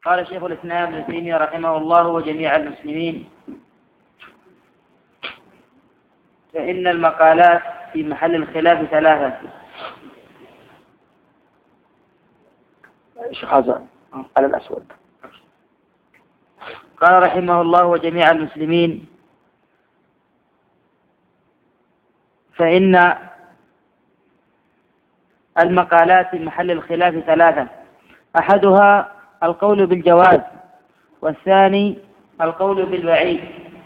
قال شيخ الإسلام ابن تيمية رحمه الله وجميع المسلمين: فإن المقالات في محل الخلاف ثلاثة. شيخ حسن على الأسود. قال رحمه الله وجميع المسلمين: فإن المقالات في محل الخلاف ثلاثة: أحدها القول بالجواز، والثاني القول بالوعيد.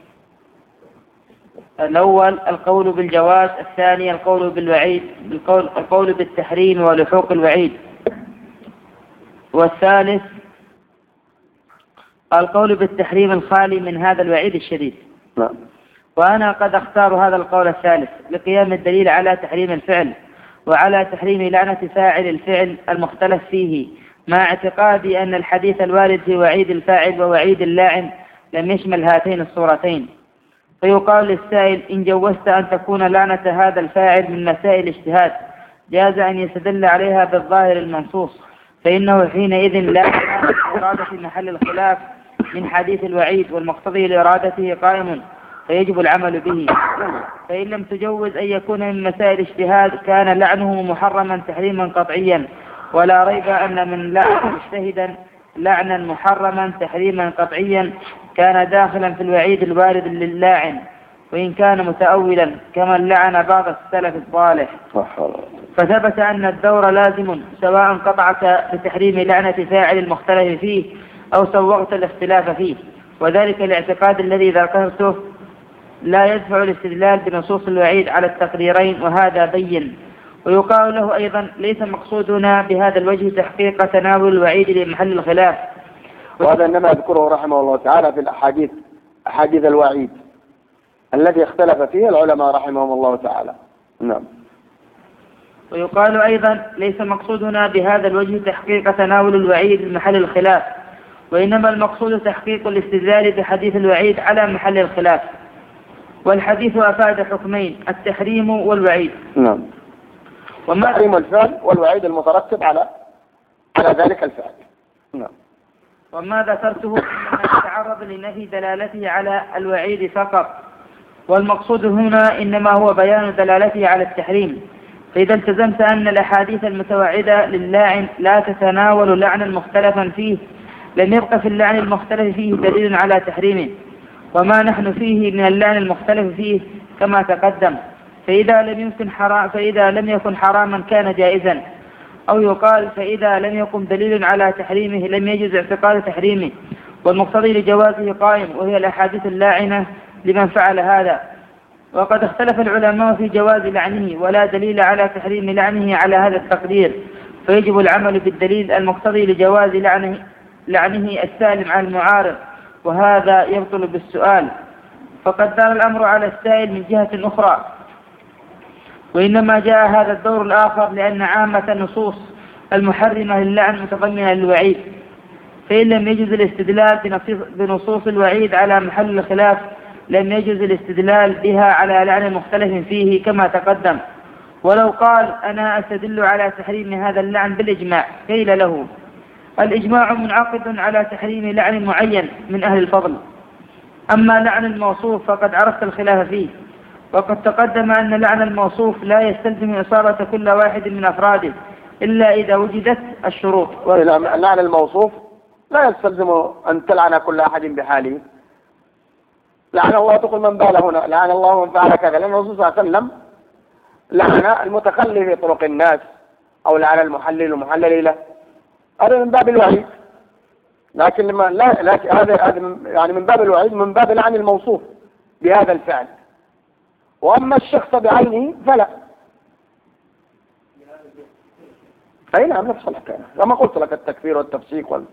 الأول القول بالجواز، الثاني القول بالوعيد، القول بالتحريم ولحوق الوعيد، والثالث القول بالتحريم الخالي من هذا الوعيد الشديد. وأنا قد أختار هذا القول الثالث لقيام الدليل على تحريم الفعل وعلى تحريم لعنة فاعل الفعل المختلف فيه، مع اعتقادي أن الحديث الوارد في وعيد الفاعل ووعيد اللاعن لم يشمل هاتين الصورتين. فيقال للسائل: إن جوزت أن تكون لعنة هذا الفاعل من مسائل اجتهاد جاز أن يستدل عليها بالظاهر المنصوص، فإنه حينئذ لا إرادة في محل الخلاف من حديث الوعيد، والمقتضي لإرادته قائم فيجب العمل به. فإن لم تجوز أن يكون من مسائل اجتهاد كان لعنه محرما تحريما قطعيا، ولا ريب أن من لعن مجتهدا لعنا محرما تحريما قطعيا كان داخلا في الوعيد الوارد للاعن، وإن كان متأولا كمن لعن بعض السلف الصالح. فثبت أن الدور لازم سواء قطعك بتحريم لعنة فاعل المختلف فيه أو سوغت الاختلاف فيه، وذلك الاعتقاد الذي ذكرته لا يدفع الاستدلال بنصوص الوعيد على التقديرين، وهذا بين. ويقال له أيضا: ليس مقصودنا بهذا الوجه تحقيق تناول الوعيد لمحل الخلاف. وهذا إنما يذكره رحمه الله تعالى في أحاديث الوعيد الذي اختلف فيه العلماء رحمهم الله تعالى. نعم. ويقال أيضا: ليس مقصودنا بهذا الوجه تحقيق تناول الوعيد لمحل الخلاف، وإنما المقصود تحقيق الاستدلال بحديث الوعيد على محل الخلاف. والحديث أفاد حكمين: التحريم والوعيد. نعم. تحريم الفعل والوعيد المترتب على ذلك الفعل. نعم. وما ذكرته إنما يتعرض لنفي دلالته على الوعيد فقط، والمقصود هنا إنما هو بيان دلالته على التحريم. فإذا التزمت أن الأحاديث المتوعدة للاعن لا تتناول لعنا مختلفا فيه لم يبق في اللعن المختلف فيه دليل على تحريمه، وما نحن فيه من اللعن المختلف فيه كما تقدم. فإذا لم يكن حراما كان جائزا، أو يقال فإذا لم يكن دليل على تحريمه لم يجوز اعتقاد تحريمه، والمقتضي لجوازه قائم، وهي الأحاديث اللاعنة لمن فعل هذا. وقد اختلف العلماء في جواز لعنه، ولا دليل على تحريم لعنه على هذا التقدير، فيجب العمل بالدليل المقتضي لجواز لعنه السالم عن المعارض، وهذا يبطل بالسؤال. فقد دار الأمر على السائل من جهة أخرى، وإنما جاء هذا الدور الآخر لأن عامة النصوص المحرمة للعن متضمنة للوعيد، فإن لم يجوز الاستدلال بنصوص الوعيد على محل الخلاف لم يجوز الاستدلال بها على لعن مختلف فيه كما تقدم. ولو قال: أنا أستدل على تحريم هذا اللعن بالإجماع، قيل له: الإجماع منعقد على تحريم لعن معين من أهل الفضل، أما لعن الموصوف فقد عرفت الخلاف فيه. وقد تقدم أن لعن الموصوف لا يستلزم إصابة كل واحد من أفراده إلا إذا وجدت الشروط. لعن الموصوف لا يستلزم أن تلعن كل أحد بحاله. لعن الله تقول من بال هنا، لعن الله من فعل كذا، لأن الرسول صلى الله عليه وسلم لعن المتخلي في طرق الناس، أو لعن المحلل ومحلل له، هذا من باب الوعيد. لكن هذا يعني من باب الوعيد، من باب لعن الموصوف بهذا الفعل. وأما الشخص بعينه فلا. أي نعم، نفس الحكاية كما قلت لك، التكفير والتفسيق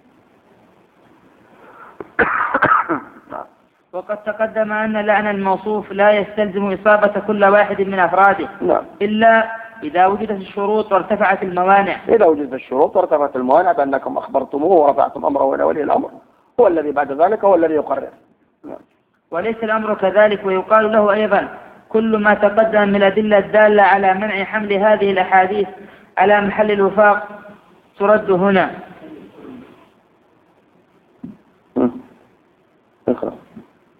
وقد تقدم أن لعن الموصوف لا يستلزم إصابة كل واحد من أفراده. نعم. إلا إذا وجدت الشروط وارتفعت الموانع. إذا وجدت الشروط وارتفعت الموانع بأنكم أخبرتموه ورفعتم أمره إلى ولي الأمر، هو الذي بعد ذلك هو الذي يقرر. نعم. وليس الأمر كذلك. ويقال له أيضا: كل ما تقدم من الأدلة الدالة على منع حمل هذه الأحاديث على محل الوفاق ترد هنا.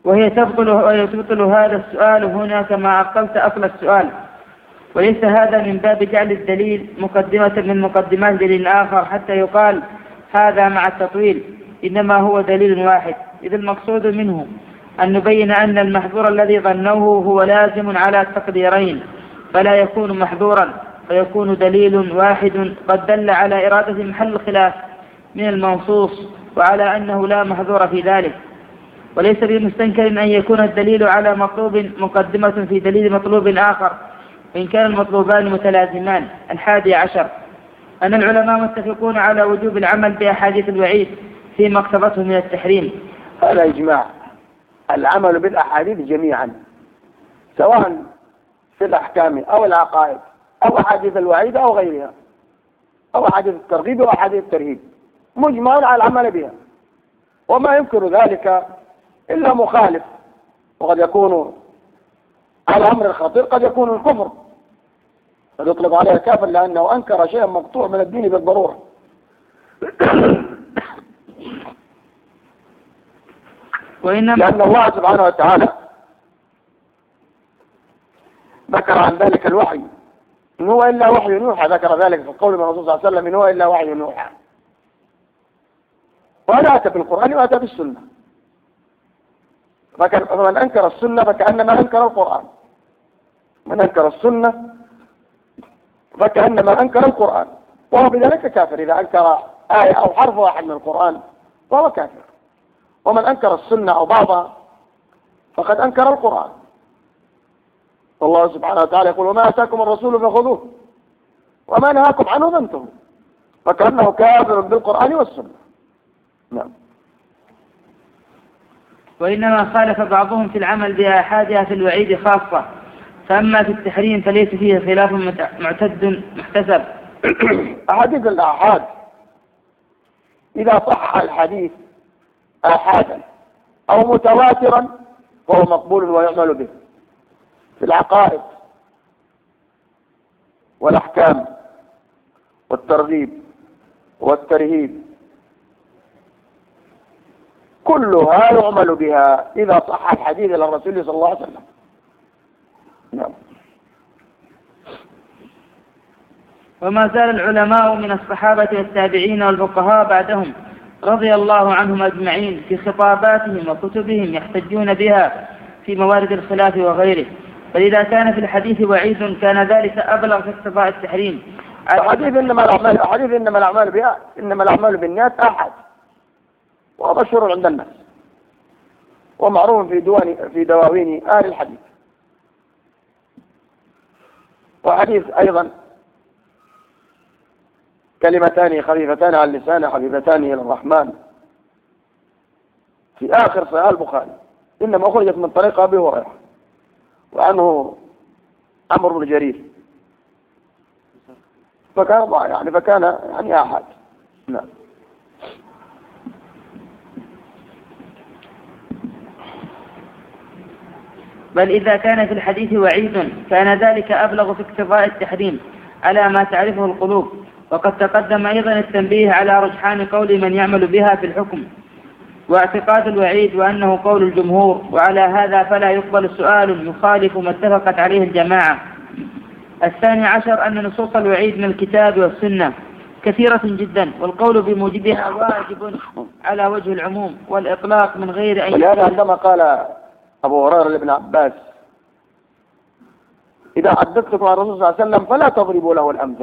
وهي تبطل هذا السؤال هنا كما عقلت أصل السؤال. وليس هذا من باب جعل الدليل مقدمة من مقدمات دليل آخر حتى يقال هذا مع التطويل، إنما هو دليل واحد، إذ المقصود منه أن نبين أن المحظور الذي ظنوه هو لازم على التقديرين، فلا يكون محظورا، فيكون دليل واحد قد دل على إرادة محل الخلاف من المنصوص، وعلى أنه لا محظور في ذلك. وليس بمستنكر أن يكون الدليل على مطلوب مقدمة في دليل مطلوب آخر، وإن كان المطلوبان متلازمان. 11 أن العلماء متفقون على وجوب العمل بأحاديث الوعيد فيما اقتضته من التحريم. هذا إجماع، العمل بالأحاديث جميعا سواء في الأحكام أو العقائد أو أحاديث الوعيد أو غيرها، أو أحاديث الترغيب أو أحاديث الترهيب، مجمع على العمل بها، وما ينكر ذلك إلا مخالف، وقد يكون على أمر خطير، قد يكون الكفر، قد يطلق عليه كافر لأنه أنكر شيئا مقطوع من الدين بالضرورة. لأن الله سبحانه وتعالى ذكر عن ذلك الوحي إن هو إلا وحي يوحى، ذكر ذلك في القول من الرسول صلى الله عليه وسلم إن هو إلا وحي يوحى، وهذا أتى بالقرآن وأتى بالسنة. فمن أنكر السنة فكأنما أنكر القرآن، من أنكر السنة فكأنما أنكر القرآن، وهو بذلك كافر إذا أنكر آية أو حرف واحد من القرآن فهو كافر. ومن أنكر السنة أو بعضها فقد أنكر القرآن. والله سبحانه وتعالى يقول وما أتاكم الرسول فخذوه وما نهاكم عنه فانتهوا، فكأنه كافر بالقرآن والسنة. نعم. وإنما خالف بعضهم في العمل بأحادها في الوعيد خاصة، فأما في التحريم فليس فيه خلاف معتد محتسب. أحاديث الآحاد إذا صح الحديث آحادا أو متواترا فهو مقبول ويعمل به في العقائد والأحكام والترغيب والترهيب، كلها يعمل بها إذا صح الحديث إلى الرسول صلى الله عليه وسلم. نعم. وما زال العلماء من الصحابة والتابعين والفقهاء بعدهم رضي الله عنهم أجمعين في خطاباتهم وكتبهم يحتجون بها في موارد الخلاف وغيره، فإذا كان في الحديث وعيد كان ذلك أبلغ في اقتضاء التحريم. حديث إنما الأعمال بالنيات أحد، ومشهور عند الناس ومعروف في دواوين أهل الحديث. وحديث أيضا كلمتان خفيفتان على اللسان حبيبتان إلى الرحمن في آخر صحيح البخاري، إنما أخرجت من طريق أبي هريرة وعنه عمرو بن جرير، فكان يعني أحد. نعم. بل إذا كان في الحديث وعيد كان ذلك أبلغ في اقتضاء التحريم على ما تعرفه القلوب. وقد تقدم أيضا التنبيه على رجحان قول من يعمل بها في الحكم واعتقاد الوعيد وأنه قول الجمهور، وعلى هذا فلا يقبل سؤال يخالف ما اتفقت عليه الجماعة. 12 أن نصوص الوعيد من الكتاب والسنة كثيرة جدا، والقول بموجبها واجب على وجه العموم والإطلاق من غير أن ولهذا عندما قال أبو هريرة لابن عباس إذا حدثتكم عن الرسول صلى الله عليه وسلم فلا تضربوا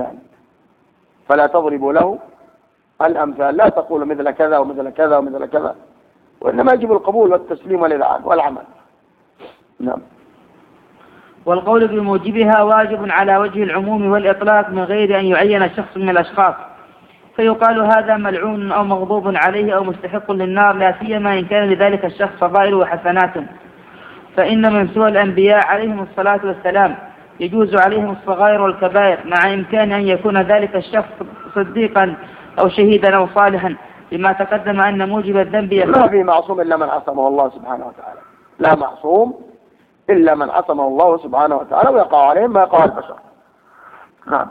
له الأمثال، لا تقولوا مثل كذا ومثل كذا ومثل كذا، وإنما يجب القبول والتسليم والعمل. نعم. والقول بموجبها واجب على وجه العموم والإطلاق من غير أن يعين شخص من الأشخاص، فيقال هذا ملعون أو مغضوب عليه أو مستحق للنار، لا سيما إن كان لذلك الشخص فضائل وحسنات. فإن من سوى الأنبياء عليهم الصلاة والسلام يجوز عليهم الصغائر والكبائر، مع إمكان أن يكون ذلك الشخص صديقا أو شهيدا أو صالحا، لما تقدم أن موجب الذنب لا في معصوم إلا من عصمه الله سبحانه وتعالى، لا معصوم إلا من عصمه الله سبحانه وتعالى، ويقع عليهم ما يقع البشر. نعم.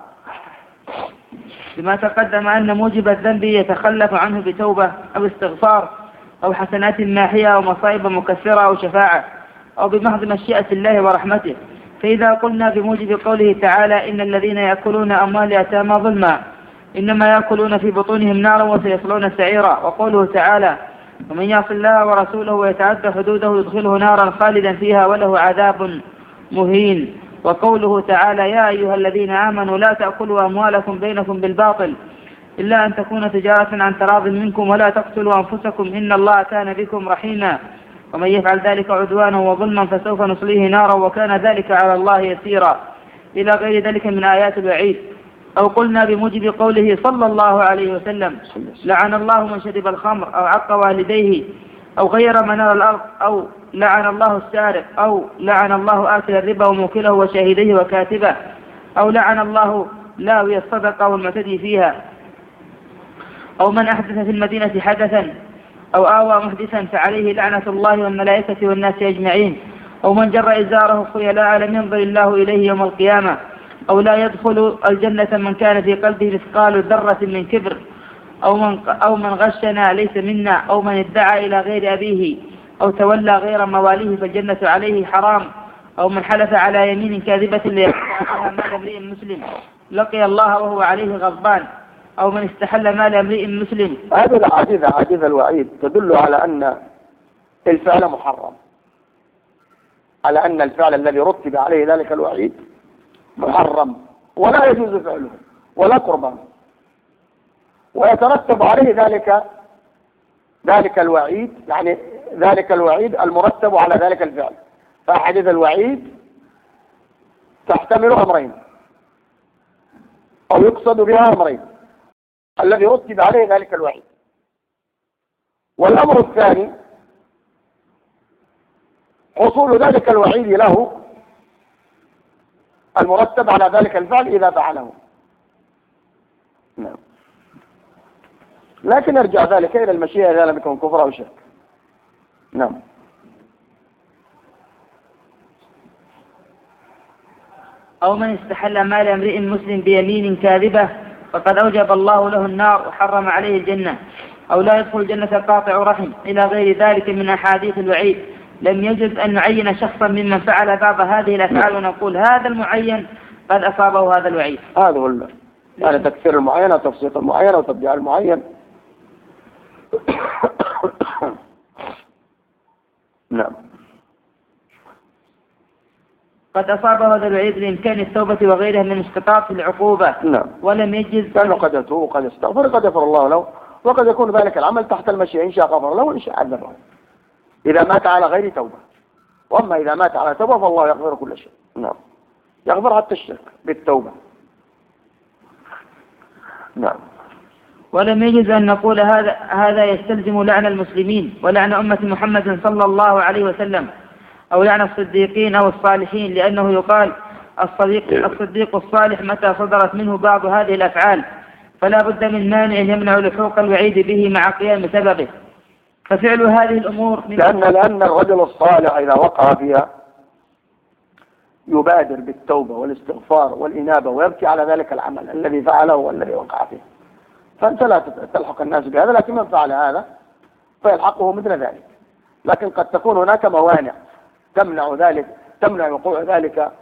لما تقدم أن موجب الذنب يتخلف عنه بتوبة أو استغفار، أو حسنات ماحية أو مصائب مكثرة أو شفاعة أو بمحض مشيئة الله ورحمته. فإذا قلنا بموجب قوله تعالى إن الذين يأكلون أموال اليتامى ظلما إنما يأكلون في بطونهم نارا وسيصلون سعيرا، وقوله تعالى ومن يعص الله ورسوله ويتعدى حدوده يدخله نارا خالدا فيها وله عذاب مهين، وقوله تعالى يا أيها الذين آمنوا لا تأكلوا أموالكم بينكم بالباطل إلا أن تكون تجارة عن تراض منكم ولا تقتلوا أنفسكم إن الله كان بكم رحيما ومن يفعل ذلك عدوانا وظلما فسوف نصليه نارا وكان ذلك على الله يسيرا، إلى غير ذلك من آيات الوعيد. أو قلنا بموجب قوله صلى الله عليه وسلم لعن الله من شرب الخمر أو عق والديه أو غير منار الأرض أو لعن الله السارق أو لعن الله آكل الربا وموكله وشاهديه وكاتبه أو لعن الله لاوي الصدقة والمعتدي فيها أو من أحدث في المدينة حدثا أو آوى محدثا فعليه لعنة الله والملائكة والناس أجمعين، أو من جر إزاره خيلاء لم ينظر الله إليه يوم القيامة، أو لا يدخل الجنة من كان في قلبه مثقال ذرة من كبر، أو من غشنا ليس منا، أو من ادعى إلى غير أبيه أو تولى غير مواليه فالجنة عليه حرام، أو من حلف على يمين كاذبة ليقطع مال امرئ مسلم لقي الله وهو عليه غضبان، أو من استحل مال امرئ مسلم. هذه العاجزة الوعيد تدل على أن الفعل محرم، على أن الفعل الذي رتب عليه ذلك الوعيد محرم ولا يجوز فعله ولا قربان، ويترتب عليه ذلك الوعيد، يعني ذلك الوعيد المرتب على ذلك الفعل. فأحاديث الوعيد تحتمل أمرين أو يقصد بها أمرين: الذي رتب عليه ذلك الوعيد، والأمر الثاني حصول ذلك الوعيد له المرتب على ذلك الفعل إذا فعله. نعم. لكن يرجع ذلك إلى المشيئة إذا لم يكن كفر أو شرك. نعم. أو من استحل مال امرئ مسلم بيمين كاذبة فقد أوجب الله له النار وحرم عليه الجنة، أو لا يدخل الجنة قاطع رحم، إلى غير ذلك من أحاديث الوعيد. لم يجوز أن نعين شخصا ممن فعل بعض هذه الأفعال ونقول هذا المعين قد أصابه هذا الوعيد. هذا هو يعني تكفير المعين وتفسيق المعين وتبديع المعين. نعم. قد أصابه هذا الوعيد لإمكان التوبة وغيرها من اسقاط العقوبة. نعم. ولم يجز لأنه قد يتوب وقد يستغفر قد يغفر الله له، وقد يكون ذلك العمل تحت المشيئة، إن شاء غفر له وإن شاء عذبه إذا مات على غير توبة. وأما إذا مات على توبة فالله يغفر كل شيء. نعم. يغفر حتى الشرك بالتوبة. نعم. ولم يجز أن نقول هذا يستلزم لعن المسلمين ولعن أمة محمد صلى الله عليه وسلم، أو لعن الصديقين أو الصالحين، لأنه يقال الصديق الصالح متى صدرت منه بعض هذه الأفعال فلا بد من مانع يمنع لحوق الوعيد به مع قيام سببه. ففعل هذه الأمور لأن الرجل الصالح إذا وقع فيها يبادر بالتوبة والاستغفار والإنابة ويبكي على ذلك العمل الذي فعله والذي وقع فيه، فأنت لا تلحق الناس بهذا، لكن من فعل هذا فيلحقه مثل ذلك. لكن قد تكون هناك موانع تمنع وقوع ذلك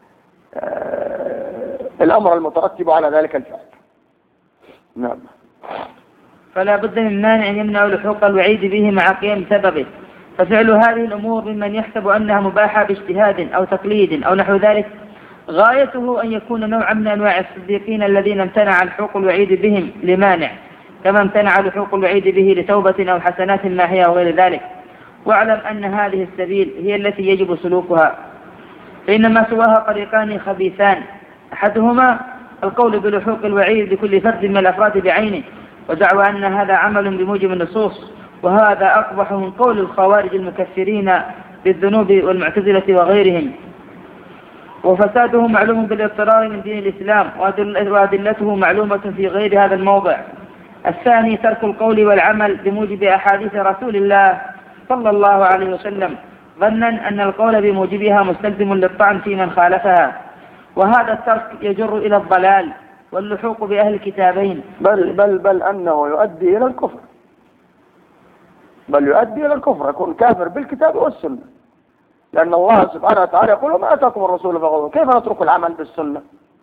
الأمر المترتب على ذلك الفعل. نعم. فلا بد من مانع يمنع لحوق الوعيد به مع قيام سببه. ففعل هذه الأمور ممن يحسب أنها مباحة باجتهاد أو تقليد أو نحو ذلك غايته أن يكون نوعا من أنواع الصديقين الذين امتنع لحوق الوعيد بهم لمانع، كما امتنع لحوق الوعيد به لتوبة أو حسنات ماحية وغير ذلك. واعلم أن هذه السبيل هي التي يجب سلوكها، فإنما سواها طريقان خبيثان: أحدهما القول بلحوق الوعيد لكل فرد من الأفراد بعينه ودعوى أن هذا عمل بموجب النصوص، وهذا أقبح من قول الخوارج المكفرين بالذنوب والمعتزلة وغيرهم، وفساده معلوم بالاضطرار من دين الإسلام وأدلته معلومة في غير هذا الموضع. الثاني ترك القول والعمل بموجب أحاديث رسول الله صلى الله عليه وسلم ظنا أن القول بموجبها مستلزم للطعن في من خالفها، وهذا الترك يجر إلى الضلال واللحوق بأهل الكتابين، بل أنه يؤدي إلى الكفر. بل يؤدي إلى الكفر، يكون كافر بالكتاب والسنة، لأن الله سبحانه وتعالى يقول وما أتاكم الرسول فخذوه، كيف نترك العمل بالسنة؟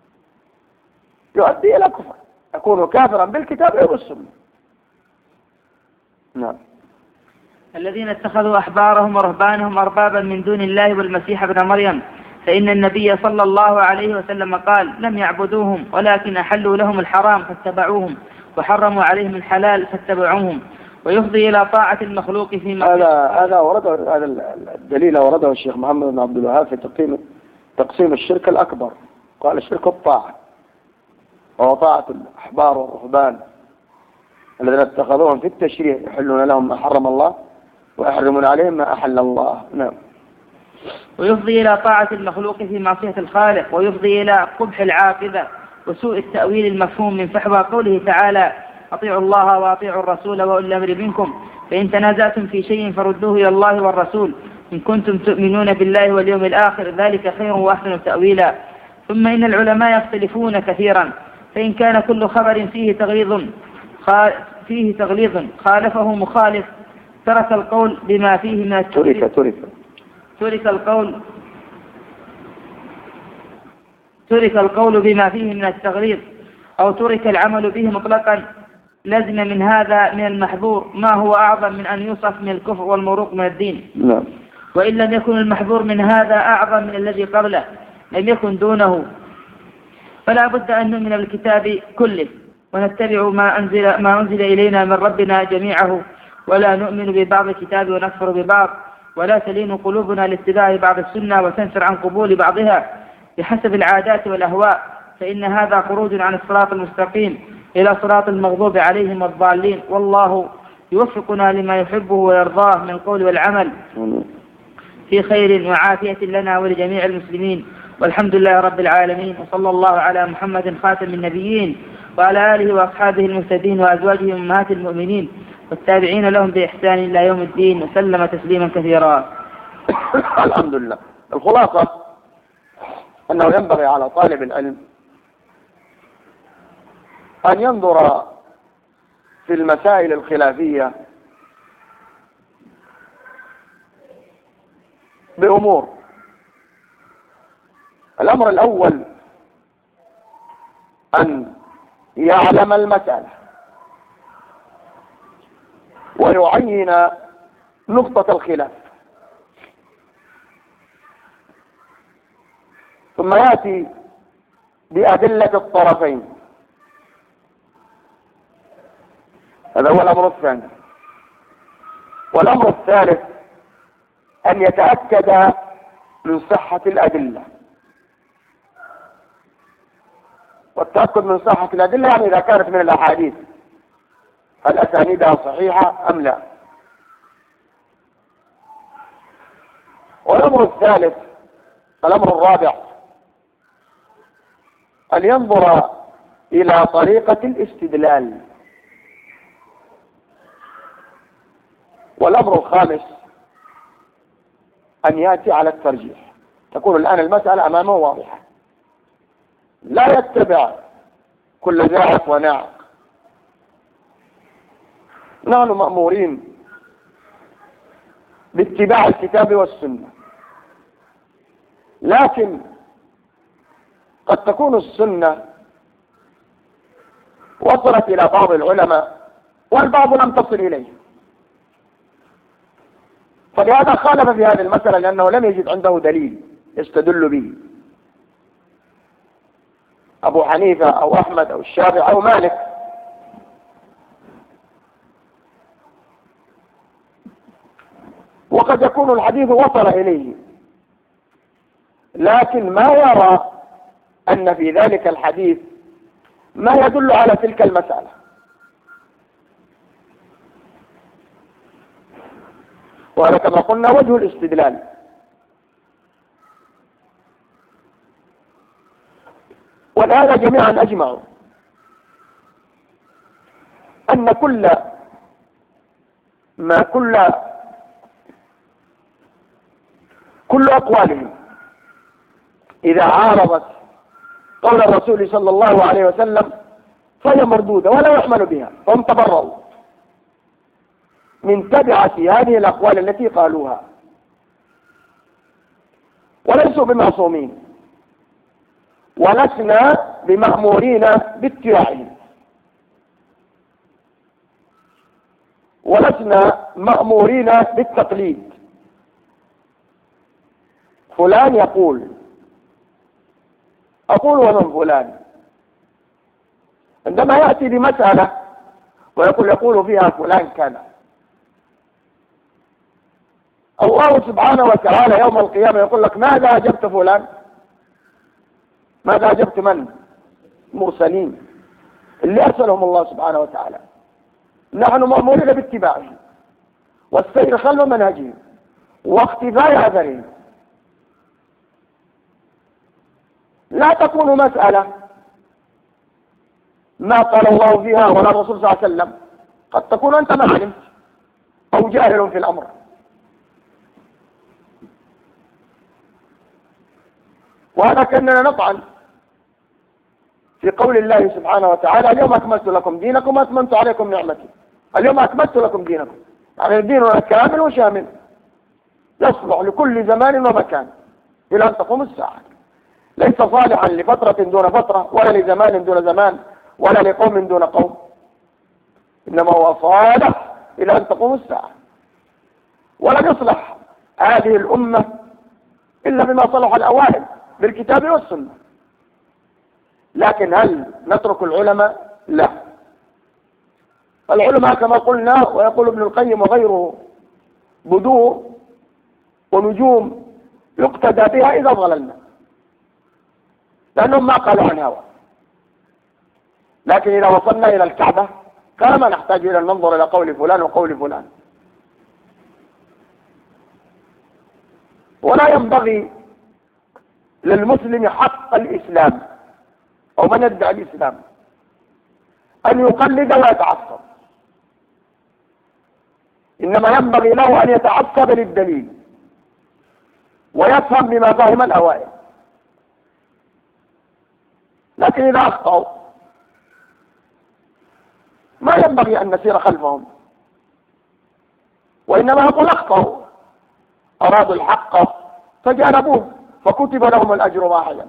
يؤدي إلى كفر، يكون كافرا بالكتاب والسنة. نعم. الذين اتخذوا أحبارهم ورهبانهم أربابا من دون الله والمسيح ابن مريم، فإن النبي صلى الله عليه وسلم قال لم يعبدوهم ولكن أحلوا لهم الحرام فاتبعوهم وحرموا عليهم الحلال فاتبعوهم، ويفضي إلى طاعة المخلوق فيما هذا ورده، هذا الدليل ورده الشيخ محمد بن عبد الوهاب في تقسيم الشرك الأكبر، قال الشرك الطاعة، وهو طاعة الأحبار والرهبان الذين اتخذوهم في التشريع يحلون لهم ما حرم الله ويحرمون عليهم ما أحل الله. نعم. ويفضي إلى طاعة المخلوق في معصية الخالق، ويفضي إلى قبح العاقبة وسوء التأويل المفهوم من فحوى قوله تعالى أطيعوا الله وأطيعوا الرسول وأولي الأمر منكم فإن تنازعتم في شيء فردوه إلى الله والرسول إن كنتم تؤمنون بالله واليوم الآخر ذلك خير وأحسن تأويلا. ثم إن العلماء يختلفون كثيرا، فإن كان كل خبر فيه تغليظ خالفه مخالف ترك القول بما فيه من ترك القول بما فيه من التغليظ أو ترك العمل به مطلقا، لازم من هذا من المحظور ما هو أعظم من أن يوصف من الكفر والمروق من الدين. نعم. وإن لم يكن المحظور من هذا أعظم من الذي قبله لم يكن دونه، فلا بد أن نؤمن بالكتاب كله ونتبع ما أنزل إلينا من ربنا جميعه، ولا نؤمن ببعض الكتاب ونكفر ببعض، ولا تلين قلوبنا لاتباع بعض السنة وتنفر عن قبول بعضها بحسب العادات والأهواء، فإن هذا خروج عن الصراط المستقيم إلى صراط المغضوب عليهم والضالين. والله يوفقنا لما يحبه ويرضاه من القول والعمل في خير وعافية لنا ولجميع المسلمين، والحمد لله رب العالمين، وصلى الله على محمد خاتم النبيين وعلى آله وأصحابه المهتدين وأزواجه أمهات المؤمنين والتابعين لهم بإحسان إلى يوم الدين وسلم تسليما كثيرا. الحمد لله. الخلاصة أنه ينبغي على طالب العلم أن ينظر في المسائل الخلافية بأمور. الأمر الأول أن يعلم المسألة ويعين نقطة الخلاف، ثم يأتي بأدلة الطرفين. هذا هو الأمر الثاني. والأمر الثالث أن يتأكد من صحة الأدلة، والتأكد من صحة الأدلة يعني إذا كانت من الأحاديث هل أسانيدها صحيحة أم لا. والأمر الثالث الأمر الرابع أن ينظر إلى طريقة الاستدلال. والأمر الخامس أن يأتي على الترجيح، تكون الآن المسألة أمامه واضحة، لا يتبع كل زاعق وناعق. نحن مأمورين باتباع الكتاب والسنة، لكن قد تكون السنة وصلت إلى بعض العلماء والبعض لم تصل إليه، فلهذا خالف في هذه المسألة لأنه لم يجد عنده دليل يستدل به. أبو حنيفة أو أحمد أو الشافعي أو مالك. وقد يكون الحديث وصل إليه لكن ما يرى أن في ذلك الحديث ما يدل على تلك المسألة. وهذا كما قلنا وجه الاستدلال. ولهذا جميعا أجمعوا أن كل أقوالهم إذا عارضت قول الرسول صلى الله عليه وسلم فهي مردودة ولا يحمل بها، فهم تبرؤوا. من تبعة هذه الأقوال التي قالوها، وليسوا بمعصومين، ولسنا بمأمورين باتباعهم، ولسنا مأمورين بالتقليد. فلان يقول، أقول ومن فلان، عندما يأتي بمسألة ويقول فيها فلان كذا، الله سبحانه وتعالى يوم القيامة يقول لك ماذا أجبت فلان؟ ماذا أجبت من؟ المرسلين اللي أرسلهم الله سبحانه وتعالى. نحن مأمورين باتباعهم والسير خلف منهجهم واختفاء أثرهم. لا تكون مسألة ما قال الله فيها ولا الرسول صلى الله عليه وسلم، قد تكون أنت ما علمت أو جاهل في الأمر. وهذا كأننا نطعن في قول الله سبحانه وتعالى اليوم أكملت لكم دينكم وأتممت عليكم نعمتي. اليوم أكملت لكم دينكم، يعني الدين كامل وشامل يصلح لكل زمان ومكان إلى أن تقوم الساعة، ليس صالحا لفترة دون فترة ولا لزمان دون زمان ولا لقوم دون قوم، إنما هو صالح إلى أن تقوم الساعة. ولم يصلح هذه الأمة إلا بما صلح الأوائل بالكتاب والسنة. لكن هل نترك العلماء؟ لا، العلماء كما قلنا ويقول ابن القيم وغيره بدور ونجوم يقتدى بها إذا ضللنا، لأنهم ما قالوا عن هوى. لكن إذا وصلنا إلى الكعبة كان ما نحتاج إلى أن ننظر إلى قول فلان وقول فلان. ولا ينبغي للمسلم حق الإسلام أو من يدعي الإسلام أن يقلد ويتعصب، إنما ينبغي له أن يتعصب للدليل ويفهم بما فهم الأوائل. لكن إذا أخطأوا ما ينبغي أن نسير خلفهم، وإنما نقول أخطأوا، أرادوا الحق فجانبوه فكتب لهم الأجر واحدا،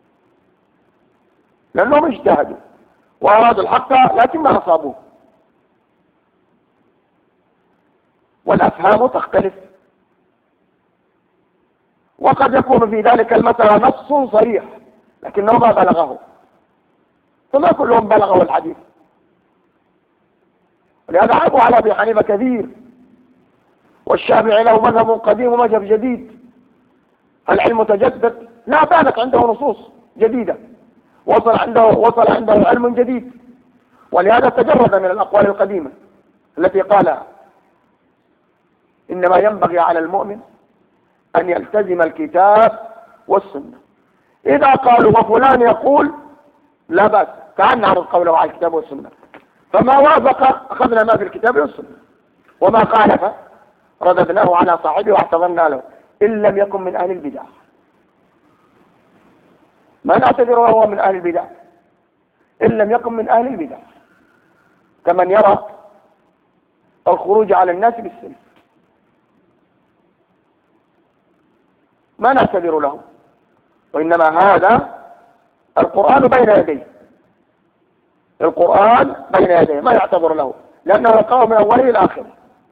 لأنهم اجتهدوا وأرادوا الحق لكن ما أصابوه. والأفهام تختلف، وقد يكون في ذلك المسألة نص صريح لكنه ما بلغه، فما كلهم بلغوا الحديث. ولهذا عابوا على أبي حنيفة كثير، والشافعي له مذهب قديم ومذهب جديد. العلم تجدد، لا بانت عنده نصوص جديدة، وصل عنده علم جديد، ولهذا تجرد من الأقوال القديمة التي قال إنما ينبغي على المؤمن أن يلتزم الكتاب والسنة. إذا قالوا وفلان يقول لا بأس، تعال نعرض قوله على الكتاب والسنة، فما وافق أخذنا ما في الكتاب والسنة، وما خالف رددناه على صاحبه واعتذرنا له إن لم يكن من أهل البدع. ما نعتذر وهو من أهل البدع إن لم يكن من أهل البدع، كمن يرى الخروج على الناس بالسلف، ما نعتذر له، وإنما هذا القرآن بين يديه، القرآن بين يديه ما يعتذر له، لأنه يقرأه من أوله إلى آخره.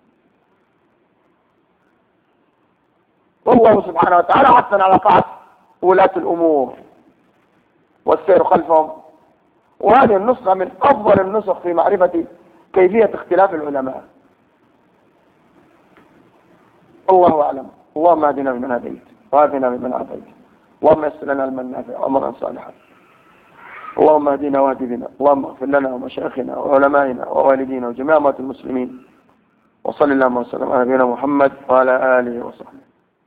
والله سبحانه وتعالى حثنا على طاعة ولاة الأمور والسير خلفهم، وهذه النسخة من أفضل النسخ في معرفة كيفية اختلاف العلماء. الله أعلم. اللهم اهدنا ممن هديت وعافنا ممن عافيت، اللهم يسر لنا علما نافعا وامرا صالحا، اللهم اهدنا واهد بنا، اللهم اغفر لنا ومشايخنا وعلمائنا ووالدينا وجميع اموات المسلمين، وصل اللهم وسلم على نبينا محمد وعلى اله وصحبه.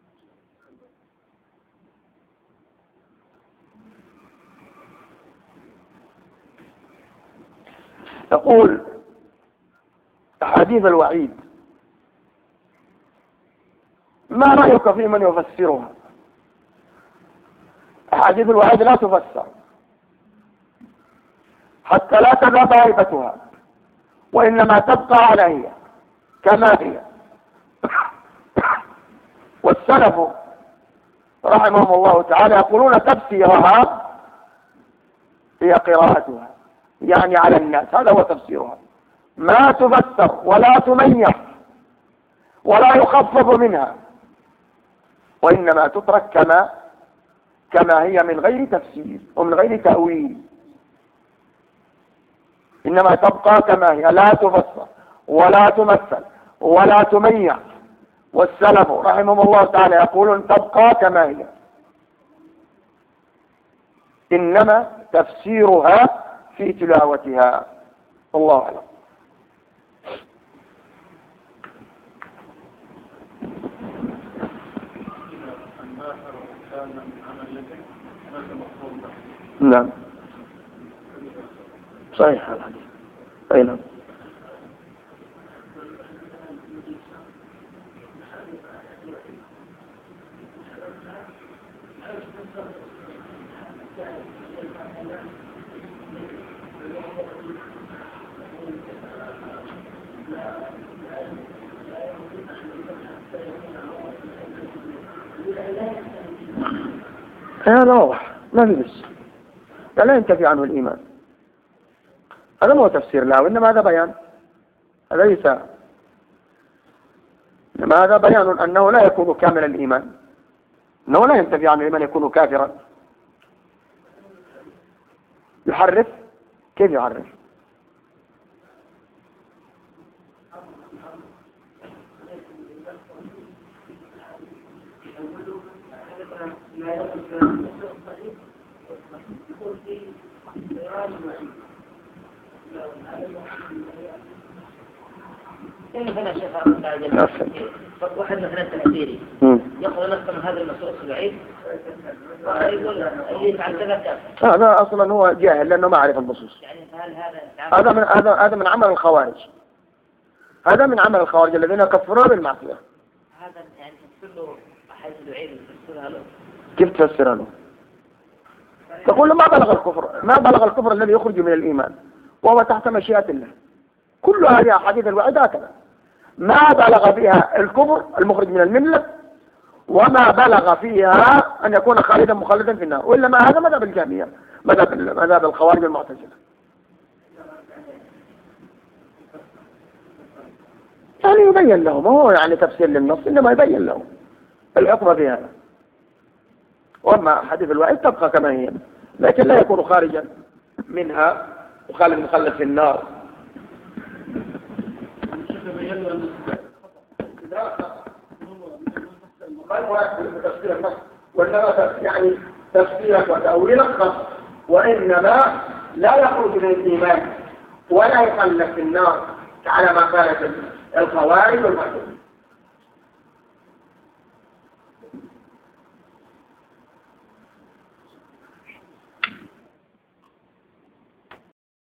يقول أحاديث الوعيد ما رأيك في من يفسرها؟ أحاديث الوعيد لا تفسر حتى لا تذهب هيبتها، وإنما تبقى على هي كما هي. والسلف رحمهم الله تعالى يقولون تفسيرها هي قراءتها، يعني على الناس، هذا هو تفسيرها، ما تفسر ولا تميز ولا يخفف منها، وإنما تترك كما هي من غير تفسير ومن غير تأويل، إنما تبقى كما هي، لا تفسر ولا تمثل ولا تميز. والسلف رحمهم الله تعالى يقولون تبقى كما هي، إنما تفسيرها في تلاوتها. الله أعلم. نعم صحيح الحديث. أي نعم. هذا واضح ما في بس، لا ينتفي عنه الإيمان، هذا ما هو تفسير لا، وإنما هذا بيان، هذا ليس، إنما هذا بيان أنه لا يكون كامل الإيمان، أنه لا ينتفي عنه الإيمان، يكون كافرا. يحرف، كيف يحرف؟ مثلا شيخ واحد مثلا تفسيري يقول نص من هذا النصوص الوعيد ويقول اللي يفعل كذا كافر. هذا اصلا هو جاهل لانه ما يعرف النصوص. يعني فهل هذا من عمل الخوارج، هذا من عمل الخوارج الذين كفروا بالمعصيه. هذا يعني تفسر له حيث الوعيد تفسرها له. كيف تفسرها له؟ تقول له ما بلغ الكفر الذي يخرج من الإيمان وهو تحت مشيئة الله. كل هذه أحاديث الوعيد هكذا، ما بلغ فيها الكفر المخرج من الملة، وما بلغ فيها أن يكون خالدا مخلدا في النار، وإلا ما هذا مذهب الجهمية، مذهب الخوارج المعتزلة. يعني يبين لهم، هو يعني تفسير للنص، إنما يبين لهم الحكم في هذا. وأما حديث الوعيد تبقى كما هي، لكن لا يكون خارجا منها وخالد مخلد في النار. وإنما يعني تفسيرك وتأويلك خاص، وإنما لا يخرج من الإيمان ولا يخلد في النار على ما قالت الخوارج والمعتزلة.